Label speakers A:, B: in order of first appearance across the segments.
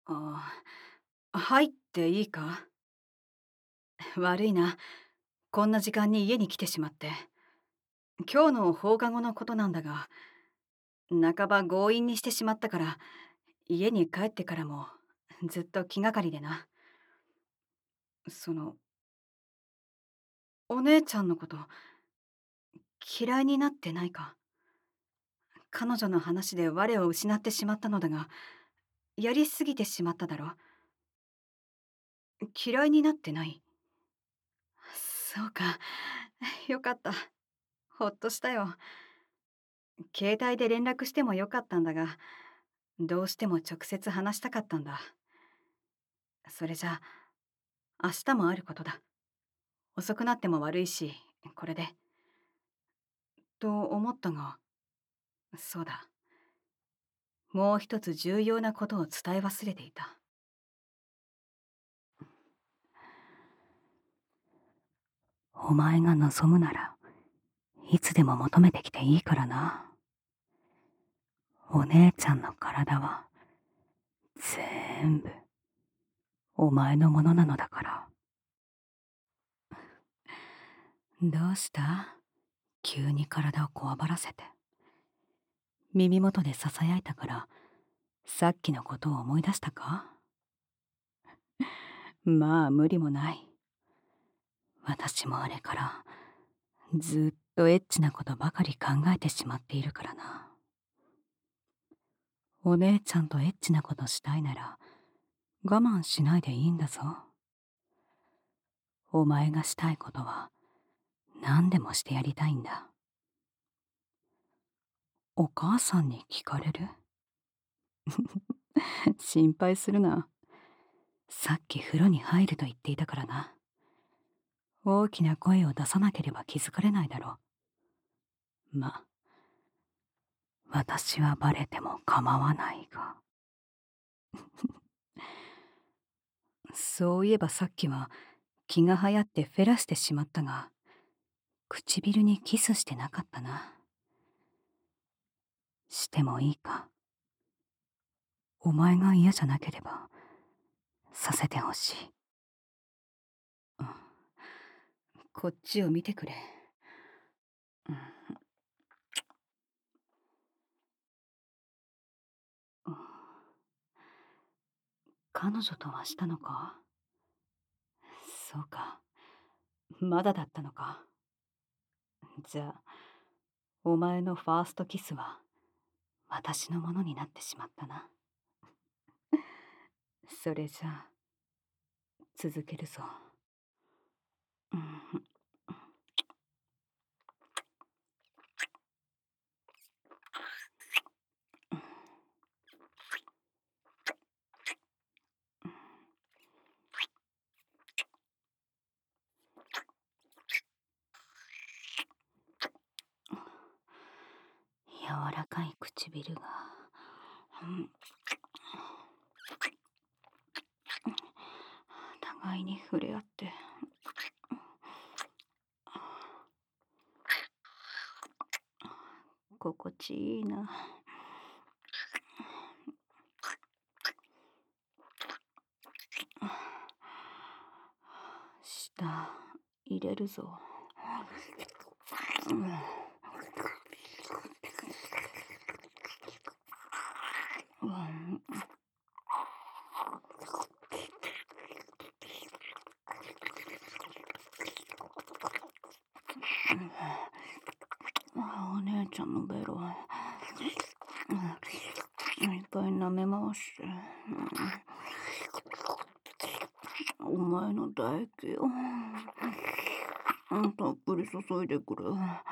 A: あ入っていいか？悪いな。こんな時間に家に来てしまって。今日の放課後のことなんだが、半ば強引にしてしまったから、家に帰ってからもずっと気がかりでな。その、お姉ちゃんのこと嫌いになってないか？彼女の話で我を失ってしまったのだが、やりすぎてしまっただろ。嫌いになってない？そうか。よかった。ほっとしたよ。携帯で連絡してもよかったんだが、どうしても直接話したかったんだ。それじゃあ、明日もあることだ。遅くなっても悪いし、これで。と思ったが、そうだ。もう一つ重要なことを伝え忘れていた。お前が望むなら、いつでも求めてきていいからな。お姉ちゃんの体は、全部、お前のものなのだから。どうした？急に体をこわばらせて。耳元で囁いたから、さっきのことを思い出したか？まあ無理もない。私もあれからずっとエッチなことばかり考えてしまっているからな。お姉ちゃんとエッチなことしたいなら我慢しないでいいんだぞ。お前がしたいことは何でもしてやりたいんだ。お母さんに聞かれる？心配するな。さっき風呂に入ると言っていたからな。大きな声を出さなければ気づかれないだろう。ま、私はバレても構わないが。そういえばさっきは気が流行ってフェラしてしまったが、唇にキスしてなかったな。してもいいか？お前が嫌じゃなければさせてほしい。うん、こっちを見てくれ。うん、うん、彼女とはしたのか？そうか。まだだったのか。じゃあ、お前のファーストキスは私のものになってしまったな。それじゃあ、続けるぞ。うん、柔らかい唇が、うん、互いに触れ合って、心地いいな。舌入れるぞ。うん、うん、お姉ちゃんのベロ、いっぱい舐め回して、お前の唾液をたっぷり注いでくれ。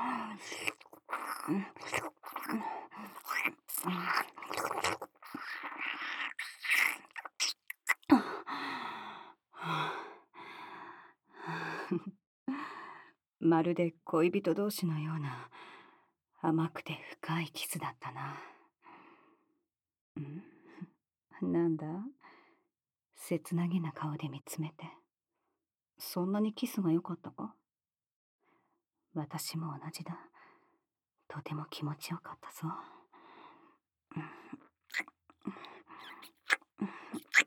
A: まるで恋人同士のような甘くて深いキスだったな。なんだ、切なげな顔で見つめて。そんなにキスが良かったか？私も同じだ。とても気持ちよかったぞ。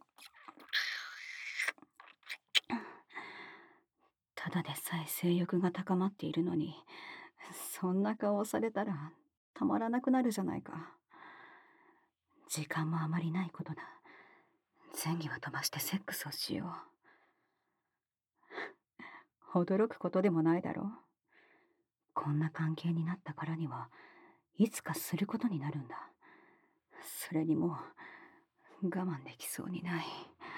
A: 性欲が高まっているのに、そんな顔をされたらたまらなくなるじゃないか。時間もあまりないことだ。前儀は飛ばしてセックスをしよう。驚くことでもないだろう。こんな関係になったからにはいつかすることになるんだ。それにもう我慢できそうにない。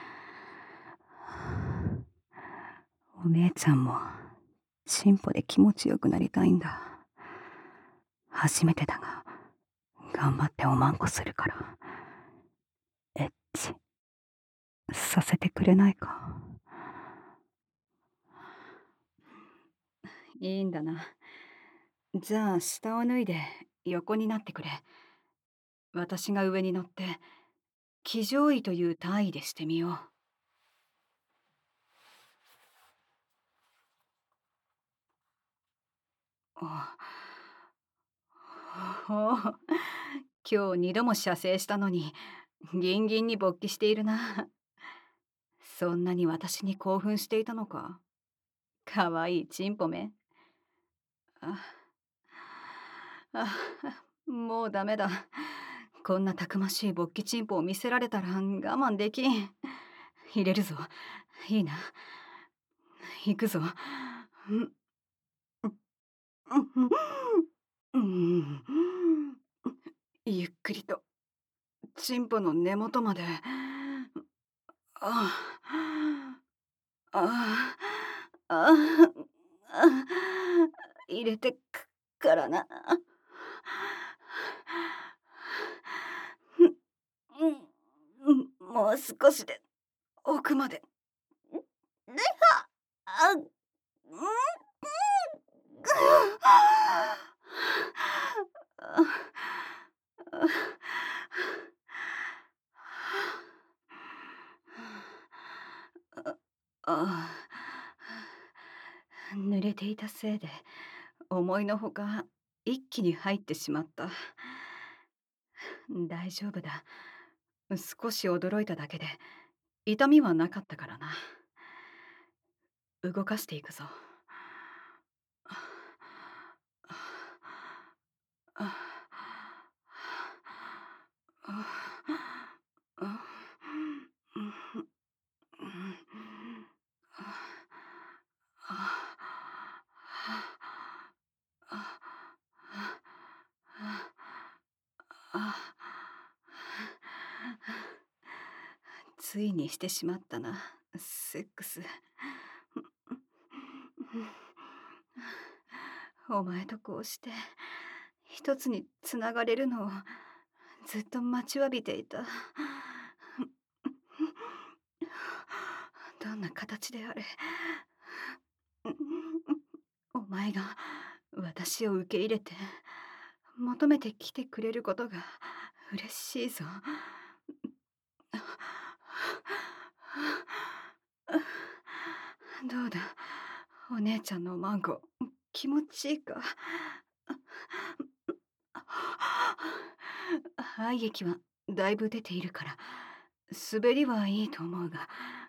A: お姉ちゃんもチンポで気持ちよくなりたいんだ。初めてだが頑張っておまんこするからエッチさせてくれないか。いいんだな。じゃあ下を脱いで横になってくれ。私が上に乗って騎乗位という体位でしてみよう。おお、今日二度も射精したのにギンギンに勃起しているな。そんなに私に興奮していたのか。かわいいチンポめ。ああ、もうダメだ。こんなたくましい勃起チンポを見せられたら我慢できん。入れるぞ。いいな。行くぞ。うんうん、ゆっくりとチンポの根元まで。ああああ入れてくからな。もう少しで奥まで。あ、あ濡れていたせいで思いのほか一気に入ってしまった。大丈夫だ。少し驚いただけで痛みはなかったからな。動かしていくぞ。ついにしてしまったな、セックス。お前とこうして一つにつながれるのをずっと待ちわびていた。どんな形であれ、お前が私を受け入れて求めてきてくれることが嬉しいぞ。どうだ、お姉ちゃんのマンゴ気持ちいいか。愛液はだいぶ出ているから滑りはいいと思うが、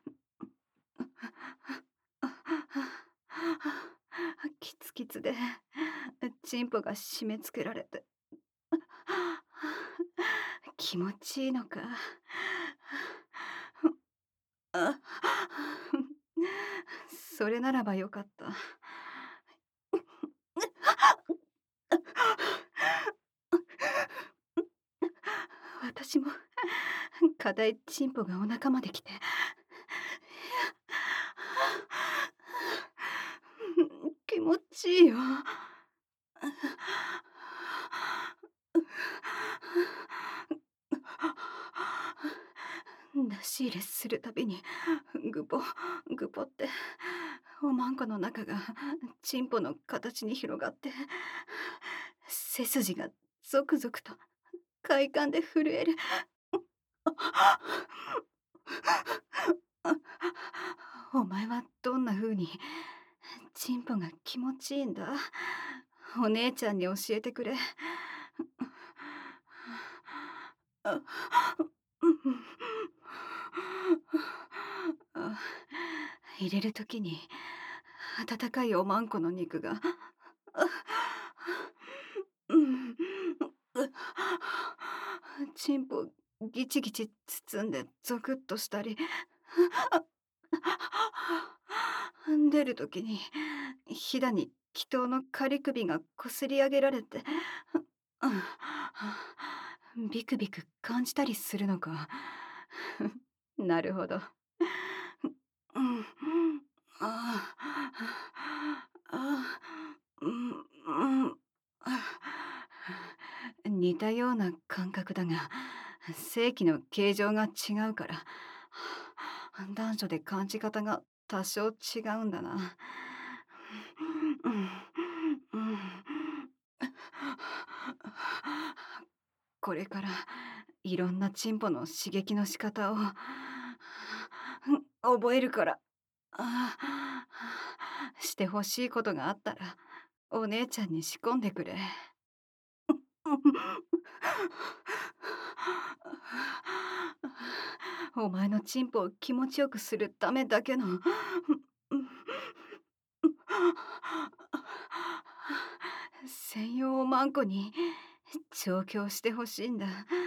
A: キツキツでチンポが締め付けられて気持ちいいのか。それならばよかった。私も硬いチンポがお腹まで来て気持ちいいよ。出し入れするたびにグポグポっておまんこの中がチンポの形に広がって背筋がゾクゾクと快感で震える。お前はどんな風にチンポが気持ちいいんだ。お姉ちゃんに教えてくれ。入れるときに温かいおまんこの肉が、うん、チンポギチギチ包んでゾクッとしたり、出る時にひだに祈祷の仮首がこすり上げられて、ビクビク感じたりするのか。なるほど。うん、ああ、うん、うん、似たような感覚だが、性器の形状が違うから、男女で感じ方が多少違うんだな。うん、うん、これからいろんなチンポの刺激の仕方を覚えるから、してほしいことがあったらお姉ちゃんに仕込んでくれ。お前のチンポを気持ちよくするためだけの専用おまんこに調教してほしいんだ。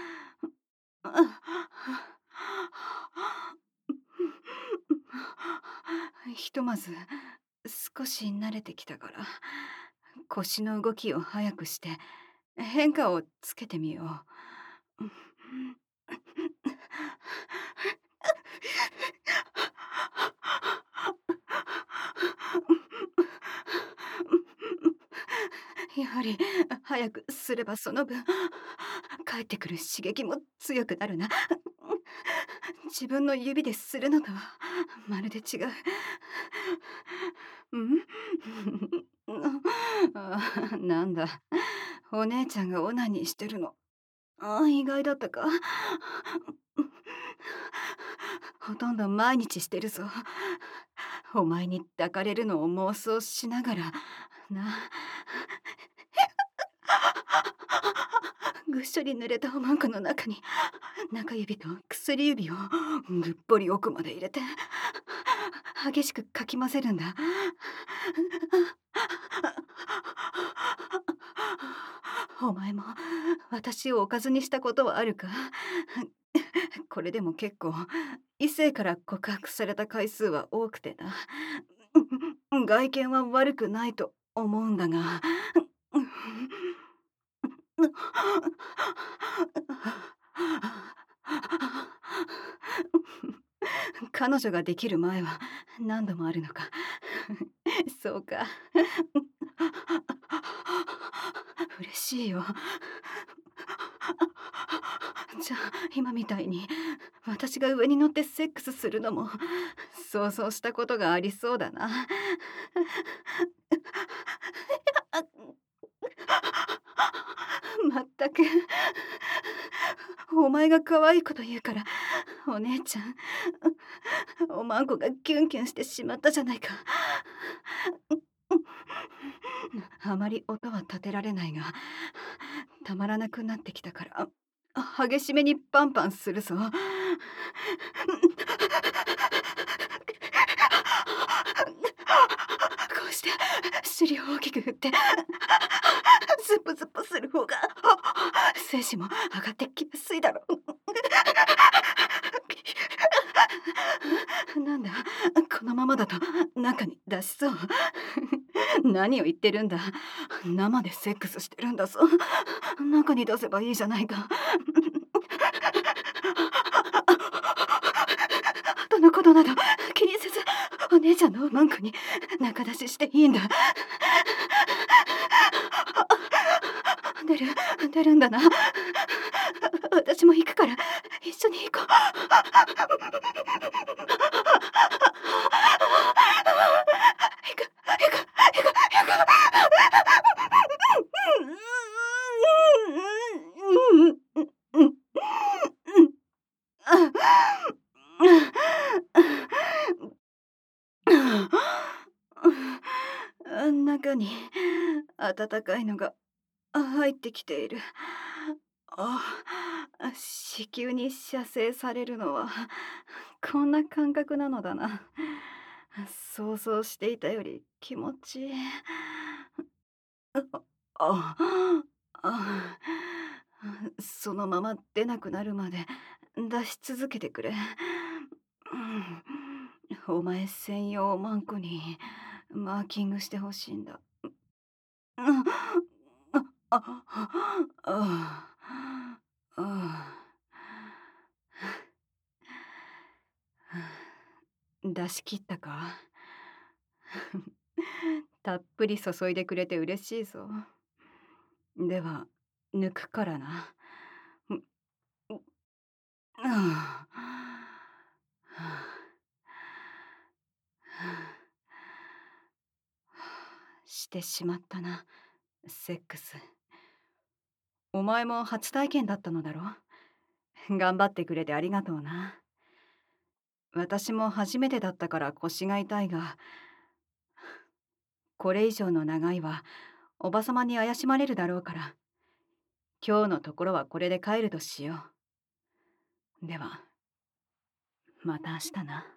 A: ひとまず少し慣れてきたから腰の動きを速くして変化をつけてみよう。やはり早くすればその分帰ってくる刺激も強くなるな。自分の指でするのとはまるで違う。うん、なんだ、お姉ちゃんがオナニーしてるの。意外だったか。ほとんど毎日してるぞ。お前に抱かれるのを妄想しながらな。ぐっしょり濡れたおまんこの中に中指と薬指をぐっぽり奥まで入れて激しくかき混ぜるんだ。お前も私をおかずにしたことはあるか？これでも結構異性から告白された回数は多くてな。外見は悪くないと思うんだが。彼女ができる前は何度もあるのか。そうか。嬉しいよ。じゃあ今みたいに私が上に乗ってセックスするのも想像したことがありそうだな。まったくお前が可愛いこと言うからお姉ちゃんおまんこがキュンキュンしてしまったじゃないか。あまり音は立てられないがたまらなくなってきたから激しめにパンパンするぞ。こうして尻を大きく振ってズップズップする方が精子も上がってきやすいだろう。なんだ、このままだと中に出しそう。何を言ってるんだ。生でセックスしてるんだぞ。中に出せばいいじゃないか。後のことなど気にせずお姉ちゃんのおまんこに中出ししていいんだ。出るんだな。私も行くから一緒に行こう。行く行く行く行く。中に温かいのが入ってきている。子宮に射精されるのはこんな感覚なのだな。 想像していたより気持ちいい。あ、あ、そのまま出なくなるまで出し続けてくれ。お前専用マンコにマーキングしてほしいんだ。出し切ったか？たっぷり注いでくれて嬉しいぞ。では、抜くからな。ううあしてしまったな、セックス。お前も初体験だったのだろ？頑張ってくれてありがとうな。私も初めてだったから腰が痛いが、これ以上の長いはおばさまに怪しまれるだろうから、今日のところはこれで帰るとしよう。では、また明日な。